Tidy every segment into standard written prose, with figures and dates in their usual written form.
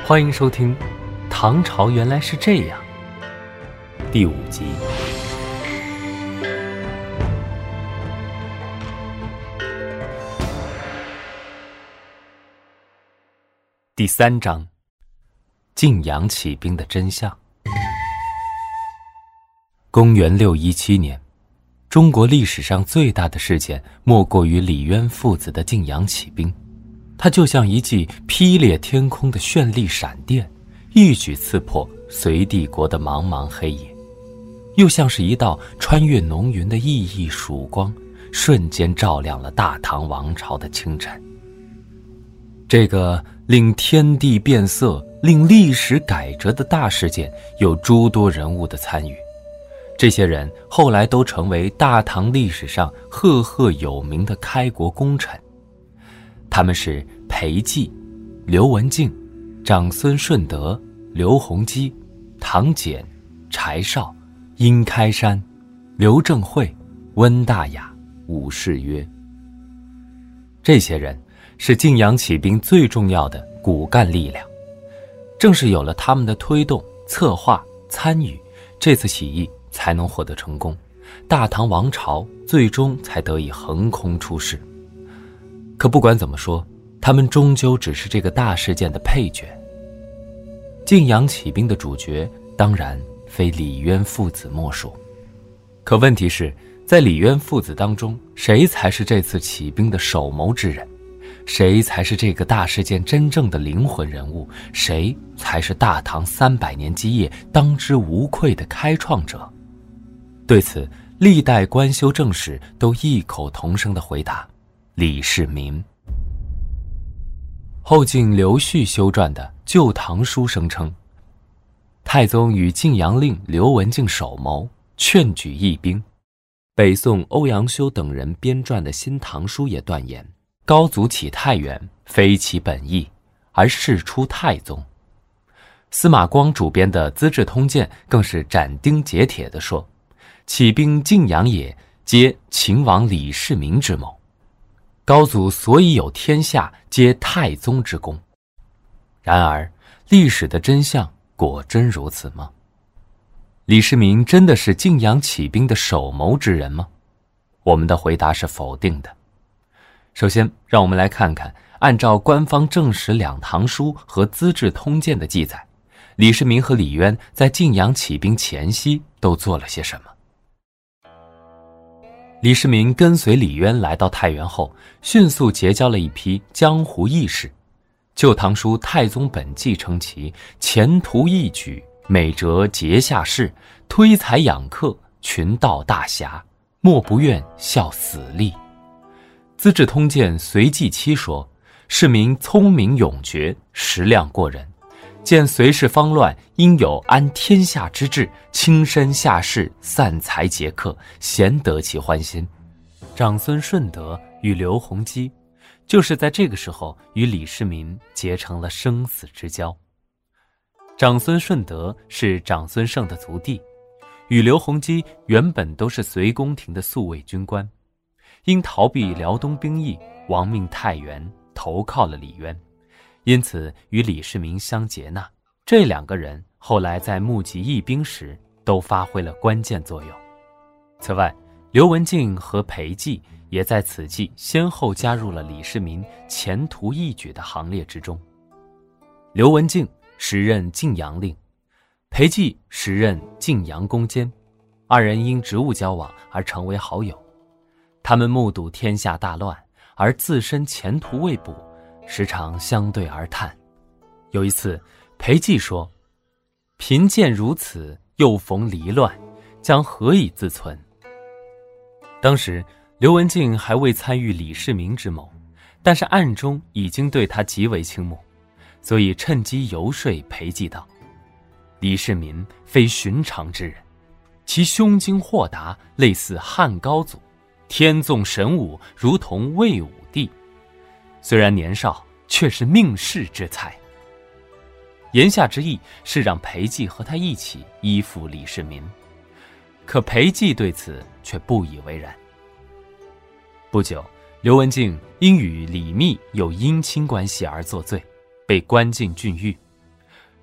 欢迎收听《唐朝原来是这样》第5集。第3章，晋阳起兵的真相。公元617年，中国历史上最大的事件莫过于李渊父子的晋阳起兵。它就像一记劈裂天空的绚丽闪电，一举刺破隋帝国的茫茫黑夜，又像是一道穿越浓云的熠熠曙光，瞬间照亮了大唐王朝的清晨。这个令天地变色、令历史改折的大事件，有诸多人物的参与。这些人后来都成为大唐历史上赫赫有名的开国功臣。他们是裴寂、刘文静、长孙顺德、刘弘基、唐简、柴绍、殷开山、刘正会、温大雅、武士约。这些人是晋阳起兵最重要的骨干力量。正是有了他们的推动、策划、参与，这次起义才能获得成功，大唐王朝最终才得以横空出世。可不管怎么说，他们终究只是这个大事件的配角。晋阳起兵的主角当然非李渊父子莫属。可问题是，在李渊父子当中，谁才是这次起兵的首谋之人？谁才是这个大事件真正的灵魂人物？谁才是大唐300年基业当之无愧的开创者？对此，历代官修正史都异口同声地回答：李世民。后晋刘旭修撰的《旧唐书》声称，太宗与晋阳令刘文静首谋，劝举义兵。北宋欧阳修等人编撰的《新唐书》也断言，高祖起太原非其本意，而是出太宗。司马光主编的《资治通鉴》更是斩钉截铁地说，起兵晋阳也，皆秦王李世民之谋。高祖所以有天下，皆太宗之功。然而，历史的真相果真如此吗？李世民真的是晋阳起兵的首谋之人吗？我们的回答是否定的。首先，让我们来看看，按照官方正史《两唐书》和《资治通鉴》的记载，李世民和李渊在晋阳起兵前夕都做了些什么。李世民跟随李渊来到太原后，迅速结交了一批江湖义士。《旧唐书·太宗本纪》称其前途义举，美哲节下士，推才养客，群盗大侠，莫不愿效死力。《资治通鉴·隋纪七》说，世民聪明勇决，识量过人，见隋世方乱，应有安天下之志，轻身下士，散财劫客，贤得其欢心。长孙顺德与刘弘基就是在这个时候与李世民结成了生死之交。长孙顺德是长孙晟的族弟，与刘弘基原本都是隋宫廷的宿卫军官，因逃避辽东兵役，亡命太原，投靠了李渊，因此与李世民相结纳。这2个人后来在募集义兵时都发挥了关键作用。此外，刘文静和裴寂也在此际先后加入了李世民前途义举的行列之中。刘文静时任晋阳令，裴寂时任晋阳宫监，2人因职务交往而成为好友。他们目睹天下大乱，而自身前途未卜，时常相对而叹。有一次，裴寂说：“贫贱如此，又逢离乱，将何以自存？”当时刘文静还未参与李世民之谋，但是暗中已经对他极为倾慕，所以趁机游说裴寂道：“李世民非寻常之人，其胸襟豁达，类似汉高祖，天纵神武，如同魏武帝。虽然年少，却是命世之才。”言下之意是让裴寂和他一起依附李世民，可裴寂对此却不以为然。不久，刘文静因与李密有姻亲关系而作罪，被关进郡狱。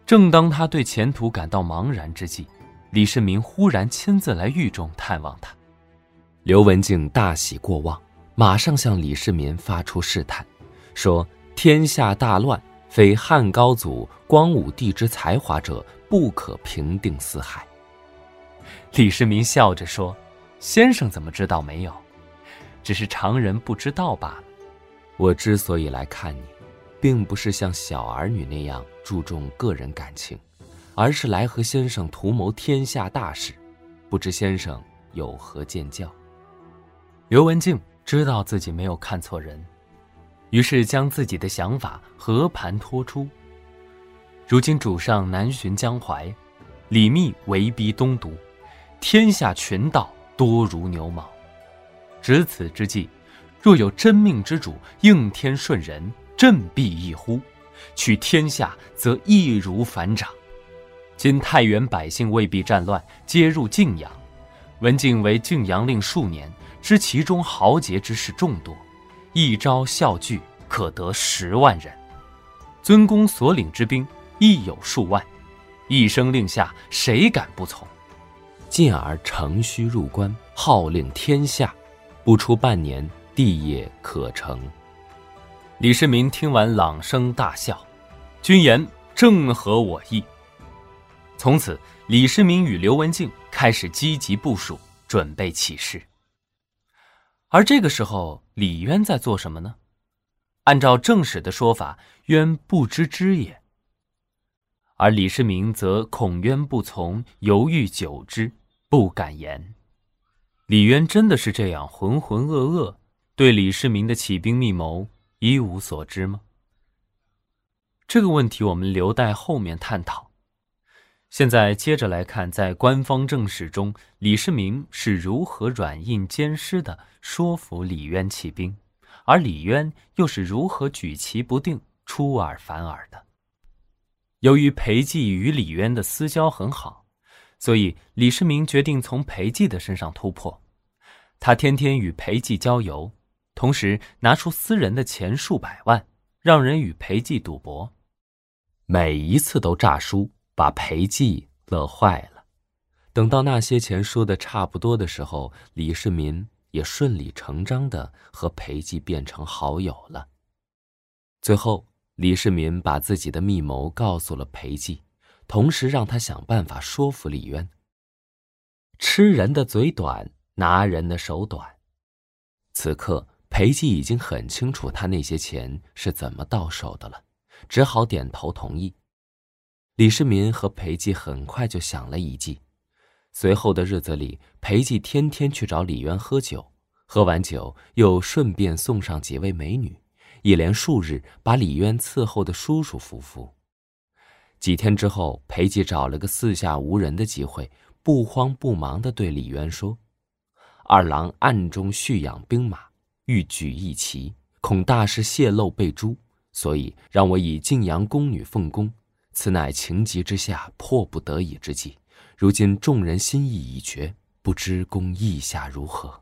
正当他对前途感到茫然之际，李世民忽然亲自来狱中探望他。刘文静大喜过望，马上向李世民发出试探，说天下大乱，非汉高祖光武帝之才华者，不可平定四海。李世民笑着说，先生怎么知道没有？只是常人不知道罢了。我之所以来看你，并不是像小儿女那样注重个人感情，而是来和先生图谋天下大事，不知先生有何见教。刘文静知道自己没有看错人，于是将自己的想法和盘托出。如今主上南巡江淮，李密围逼东都，天下群盗多如牛毛。值此之际，若有真命之主应天顺人，振臂一呼，取天下则易如反掌。今太原百姓未必战乱，皆入泾阳。文静为泾阳令数年，知其中豪杰之士众多，一朝效聚，可得10万人。尊公所领之兵亦有数万，一声令下，谁敢不从？进而乘虚入关，号令天下，不出半年，地业可成。李世民听完，朗声大笑，君言正合我意。从此，李世民与刘文静开始积极部署，准备起事。而这个时候，李渊在做什么呢？按照正史的说法，渊不知之也。而李世民则恐渊不从，犹豫久之，不敢言。李渊真的是这样浑浑噩噩，对李世民的起兵密谋一无所知吗？这个问题我们留待后面探讨。现在接着来看，在官方正史中，李世民是如何软硬兼施地说服李渊起兵，而李渊又是如何举棋不定、出尔反尔的。由于裴寂与李渊的私交很好，所以李世民决定从裴寂的身上突破。他天天与裴寂郊游，同时拿出私人的钱数百万，让人与裴寂赌博，每一次都诈输，把裴寂乐坏了。等到那些钱输得差不多的时候，李世民也顺理成章地和裴寂变成好友了。最后，李世民把自己的密谋告诉了裴寂，同时让他想办法说服李渊。吃人的嘴短，拿人的手短。此刻裴寂已经很清楚他那些钱是怎么到手的了，只好点头同意。李世民和裴寂很快就想了一计。随后的日子里，裴寂天天去找李渊喝酒，喝完酒又顺便送上几位美女，一连数日把李渊伺候的舒舒服服。几天之后，裴寂找了个四下无人的机会，不慌不忙地对李渊说：二郎暗中蓄养兵马，欲举义旗，恐大事泄露被诛，所以让我以晋阳宫女奉公，此乃情急之下迫不得已之计。如今众人心意已决，不知公意下如何？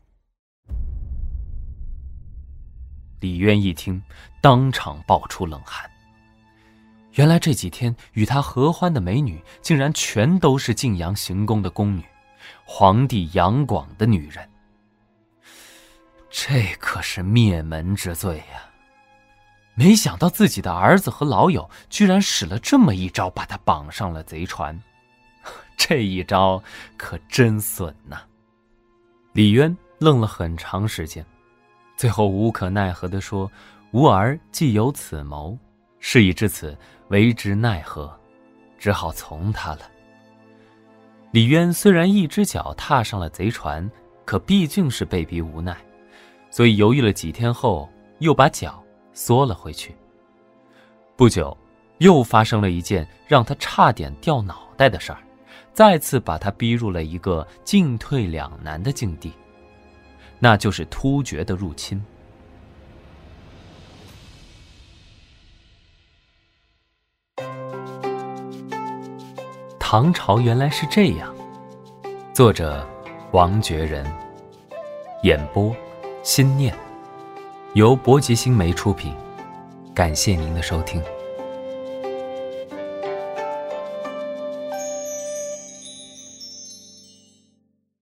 李渊一听，当场爆出冷汗。原来这几天与他合欢的美女，竟然全都是晋阳行宫的宫女，皇帝杨广的女人。这可是灭门之罪呀！没想到自己的儿子和老友居然使了这么一招，把他绑上了贼船。这一招可真损呐！李渊愣了很长时间，最后无可奈何地说：吾儿既有此谋，事已至此，为之奈何？只好从他了。李渊虽然一只脚踏上了贼船，可毕竟是被逼无奈，所以犹豫了几天后，又把脚缩了回去。不久，又发生了一件让他差点掉脑袋的事儿，再次把他逼入了一个进退两难的境地，那就是突厥的入侵。唐朝原来是这样。作者王觉仁，演播心念，由博吉新媒出品。感谢您的收听。